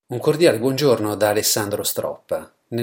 Un cordiale buongiorno da Alessandro Stroppa. Nel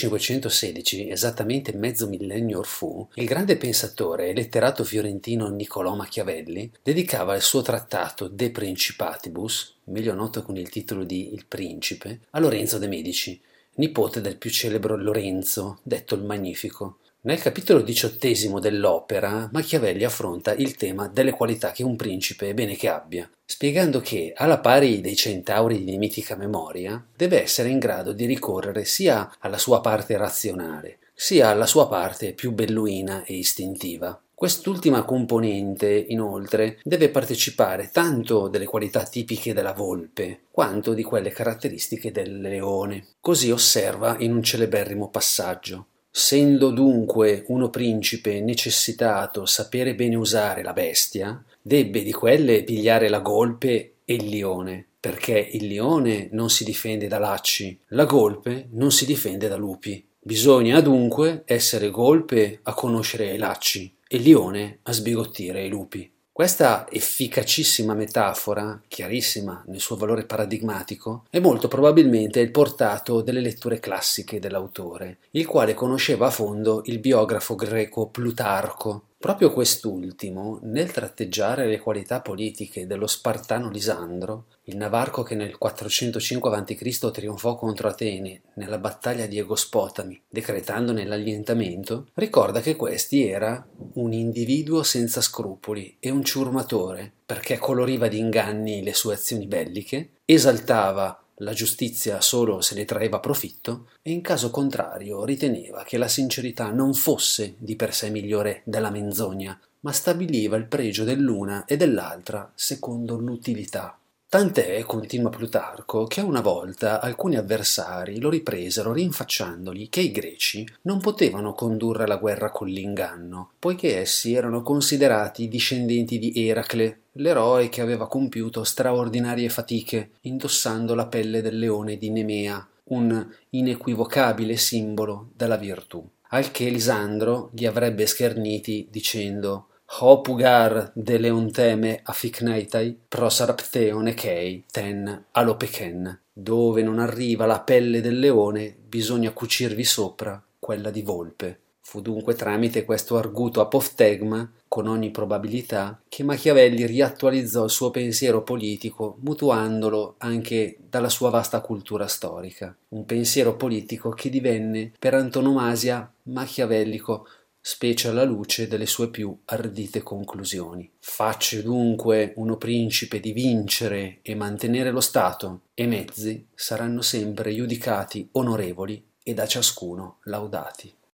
1516, esattamente mezzo millennio or fu, il grande pensatore e letterato fiorentino Niccolò Machiavelli dedicava il suo trattato De Principatibus, meglio noto con il titolo di Il Principe, a Lorenzo de' Medici, nipote del più celebre Lorenzo, detto il Magnifico. Nel capitolo 18 dell'opera, Machiavelli affronta il tema delle qualità che un principe è bene che abbia, spiegando che, alla pari dei centauri di mitica memoria, deve essere in grado di ricorrere sia alla sua parte razionale, sia alla sua parte più belluina e istintiva. Quest'ultima componente, inoltre, deve partecipare tanto delle qualità tipiche della volpe, quanto di quelle caratteristiche del leone. Così osserva in un celeberrimo passaggio. Sendo dunque uno principe necessitato sapere bene usare la bestia, debbe di quelle pigliare la golpe e il lione, perché il lione non si difende da lacci, la golpe non si difende da lupi. Bisogna dunque essere golpe a conoscere i lacci e lione a sbigottire i lupi. Questa efficacissima metafora, chiarissima nel suo valore paradigmatico, è molto probabilmente il portato delle letture classiche dell'autore, il quale conosceva a fondo il biografo greco Plutarco. Proprio quest'ultimo, nel tratteggiare le qualità politiche dello spartano Lisandro, il Navarco che nel 405 a.C. trionfò contro Atene nella battaglia di Egospotami, decretandone l'annientamento, ricorda che questi era un individuo senza scrupoli e un ciurmatore, perché coloriva di inganni le sue azioni belliche, esaltava la giustizia solo se ne traeva profitto e in caso contrario riteneva che la sincerità non fosse di per sé migliore della menzogna, ma stabiliva il pregio dell'una e dell'altra secondo l'utilità. Tant'è, continua Plutarco, che una volta alcuni avversari lo ripresero rinfacciandogli che i greci non potevano condurre la guerra con l'inganno, poiché essi erano considerati discendenti di Eracle, l'eroe che aveva compiuto straordinarie fatiche indossando la pelle del leone di Nemea, un inequivocabile simbolo della virtù. Al che Lisandro li avrebbe scherniti dicendo «Ho pugar de leonteme afficneitai prosarpteon echei ten alopeken». Dove non arriva la pelle del leone, bisogna cucirvi sopra quella di volpe. Fu dunque tramite questo arguto apoftegma, con ogni probabilità, che Machiavelli riattualizzò il suo pensiero politico, mutuandolo anche dalla sua vasta cultura storica. Un pensiero politico che divenne, per antonomasia, machiavellico, specie alla luce delle sue più ardite conclusioni. Facce dunque uno principe di vincere e mantenere lo Stato, e mezzi saranno sempre giudicati onorevoli e da ciascuno laudati.